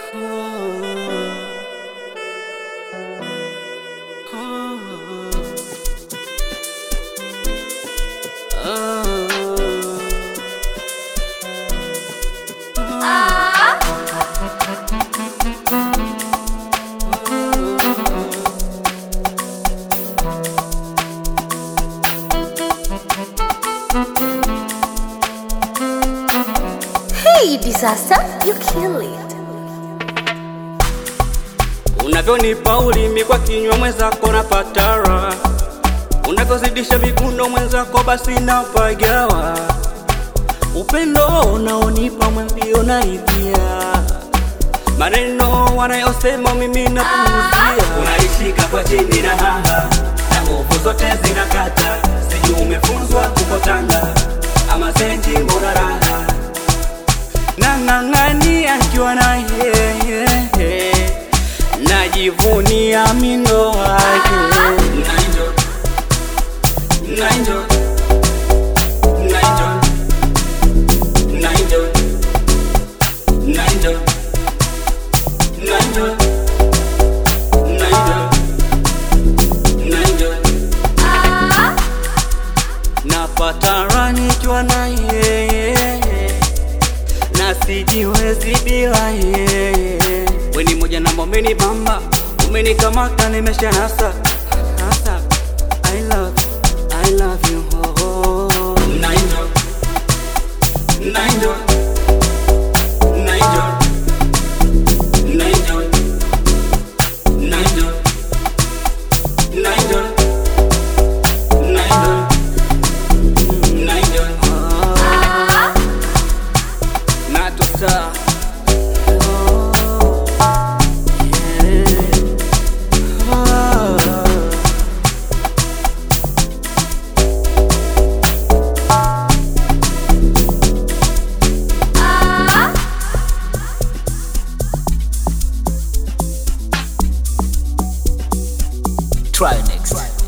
Hey, Disaster, you kill it. Unavyonipa ulimi kwa kinywa mwenzako napata raha, unavyozidisha vikundo mwenzako basi napagawa. Upendo unaonipa mwenzio naridhia, maneno wanayosema mimi napuuzia. Unaishika kwa chini na hanga, na nguvu zote zinakata. Sijui umefunzwa kukotanga ama zenji mbona raha. Nang'ang'ania nikiwa na yeye, najivunia mindo wake. Napata raha nikiwa na yeye, na sijiwezi bila yeye. We ni moja namba umenibamba, umenikamata nimeshanasa. I love you, oh, oh. Natusa. Try next.